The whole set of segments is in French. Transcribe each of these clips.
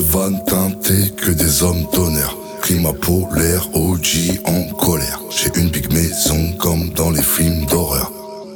van teinté, que des hommes d'honneur. Climat polaire, OG en colère. J'ai une big maison comme dans les films d'horreur.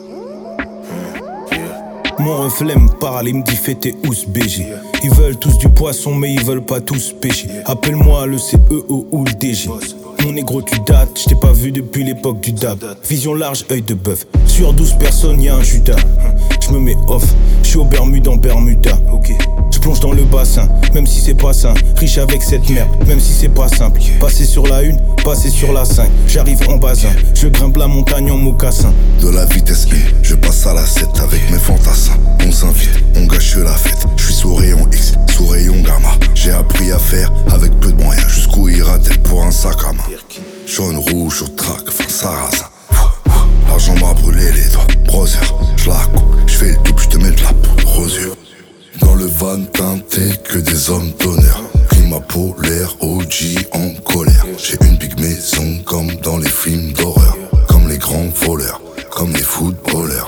Mon reflet me parle, il me dit fais tes housses BG. Ils veulent tous du poisson mais ils veulent pas tous pêcher. Appelle-moi le CEO ou le DG. Mon négro tu dates, je t'ai pas vu depuis l'époque du dab. Vision large, œil de bœuf. Sur 12 personnes y'a un Judas. Je me mets off, je suis au Bermude en Bermuda. Je plonge dans le bassin, même si c'est pas sain. Riche avec cette merde, même si c'est pas simple. Passer sur la 1, passer sur la 5. J'arrive en basin, je grimpe la montagne en mocassin. De la vitesse 1, je passe à la 7 avec mes fantassins. On s'invite, on gâche la fête. Je suis sous rayon X, sous rayon gamma. J'ai appris à faire avec peu de moyens. Jusqu'où ira-t-elle pour un sac à main? Jaune, rouge, au trac, fin sarrasin. L'argent m'a brûlé les doigts, brother. Je la coupe, je fais le double, je te mets de la poudre aux yeux. Dans le van teinté, que des hommes d'honneur. Climat polaire, OG en colère. J'ai une big maison comme dans les films d'horreur. Comme les grands voleurs, comme les footballeurs.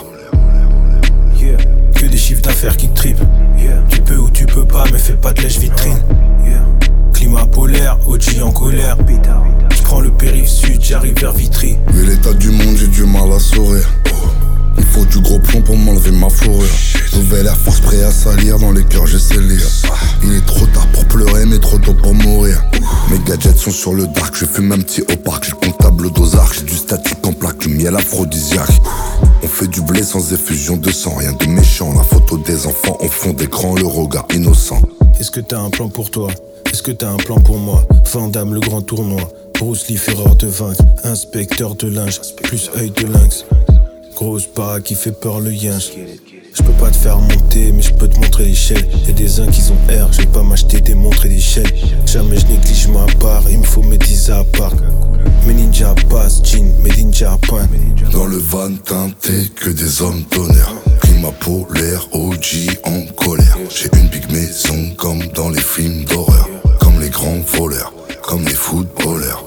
Yeah. Que des chiffres d'affaires qui te tripent. Yeah. Tu peux ou tu peux pas, mais fais pas de lèche-vitrine. Yeah. Climat polaire, OG en colère. J'prends le périph' sud, j'arrive vers Vitry. Vu l'état du monde, j'ai du mal à sourire. Il faut du gros plomb pour m'enlever ma fourrure. Nouvelle Air Force prêt à salir, dans les cœurs j'essaie de lire. Il est trop tard pour pleurer mais trop tôt pour mourir. Mes gadgets sont sur le dark, je fume un petit au parc. J'ai le comptable d'Ozark, j'ai du statique en plaque, du miel aphrodisiaque. On fait du blé sans effusion de sang, rien de méchant. La photo des enfants au fond d'écran, le regard innocent. Est-ce que t'as un plan pour toi? Est-ce que t'as un plan pour moi? Van Damme, le grand tournoi. Bruce Lee, ferreur de vaincre. Inspecteur de linge, plus œil de lynx. Grosse para qui fait peur le yinche. Je peux pas te faire monter, mais je peux te montrer l'échelle. Y'a des uns qui ont air, je vais pas m'acheter des montres et des chaînes. Jamais je néglige ma part, il me faut mes 10 à part. Mes ninja pass, jean, mes ninja point. Dans le van teinté, que des hommes d'honneur. Climat polaire, OG en colère. J'ai une big maison comme dans les films d'horreur. Comme les grands voleurs, comme les footballeurs.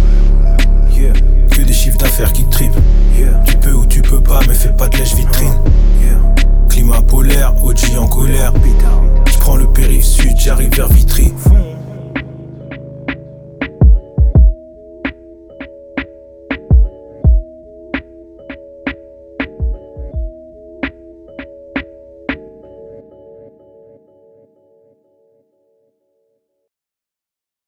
Yeah. Que des chiffres d'affaires qui te tripent. Yeah. Tu peux ou tu peux pas, mais fais pas de lèche-vitrine. Yeah. Climat polaire, OG en colère. J'prends le périph' sud, j'arrive vers Vitry.